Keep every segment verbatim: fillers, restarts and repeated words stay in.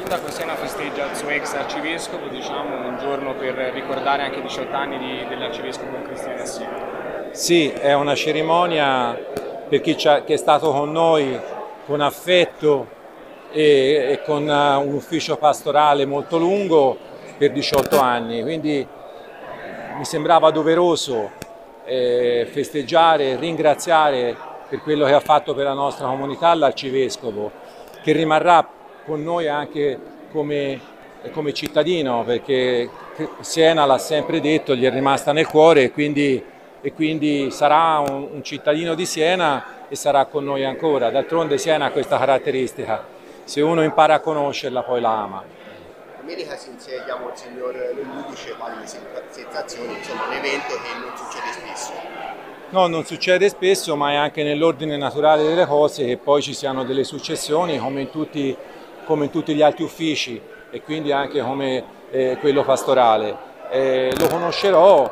sindaco Siena festeggia il suo ex arcivescovo, diciamo, un giorno per ricordare anche i diciotto anni di, dell'arcivescovo Cristiano a Siena. Sì, è una cerimonia per chi che è stato con noi con affetto e, e con un ufficio pastorale molto lungo per diciotto anni, quindi mi sembrava doveroso eh, festeggiare e ringraziare per quello che ha fatto per la nostra comunità l'arcivescovo, che rimarrà con noi anche come, come cittadino, perché Siena, l'ha sempre detto, gli è rimasta nel cuore e quindi, e quindi sarà un, un cittadino di Siena e sarà con noi ancora. D'altronde Siena ha questa caratteristica, se uno impara a conoscerla poi la ama. Domenica si insedia Monsignor Giudice, quali sensazioni, insomma un evento che non succede spesso. No, non succede spesso, ma è anche nell'ordine naturale delle cose che poi ci siano delle successioni come in tutti, come in tutti gli altri uffici e quindi anche come eh, quello pastorale. Eh, lo conoscerò,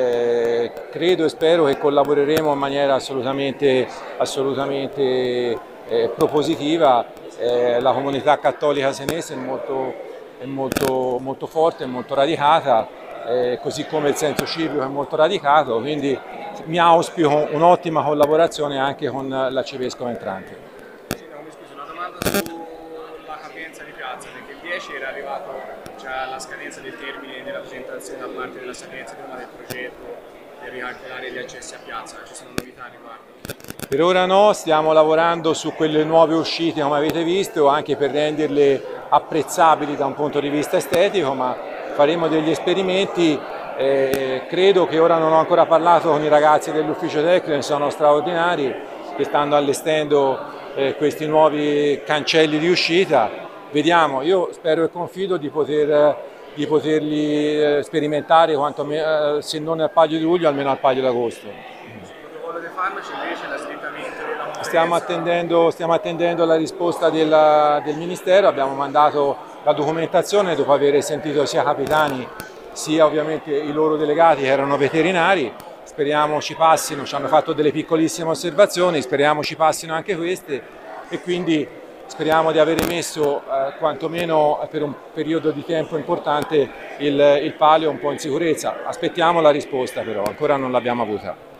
eh, credo e spero che collaboreremo in maniera assolutamente, assolutamente eh, propositiva. Eh, la comunità cattolica senese è molto, è molto, molto forte, è molto radicata, eh, così come il senso civico è molto radicato, quindi mi auspico un'ottima collaborazione anche con l'arcivescovo entrante. Sindaco, mi scusi, una domanda sulla capienza di piazza, perché il dieci era arrivato già alla scadenza del termine della presentazione da parte della Sapienza di Roma del progetto per ricalcolare gli accessi a piazza, ci sono novità al riguardo? Per ora no, stiamo lavorando su quelle nuove uscite come avete visto, anche per renderle apprezzabili da un punto di vista estetico, ma faremo degli esperimenti. Eh, credo che ora non ho ancora parlato con i ragazzi dell'ufficio tecnico, sono straordinari, che stanno allestendo eh, questi nuovi cancelli di uscita. Vediamo, io spero e confido di, poter, di poterli eh, sperimentare quanto me, eh, se non al Palio di luglio almeno al Palio d'agosto. Sul protocollo dei farmaci invece l'assentamento della conferenza. Stiamo attendendo, stiamo attendendo la risposta della, del Ministero, abbiamo mandato la documentazione dopo aver sentito sia capitani sia ovviamente i loro delegati che erano veterinari. Speriamo ci passino, ci hanno fatto delle piccolissime osservazioni, speriamo ci passino anche queste e quindi speriamo di aver rimesso eh, quantomeno per un periodo di tempo importante il, il palio un po' in sicurezza. Aspettiamo la risposta però, ancora non l'abbiamo avuta.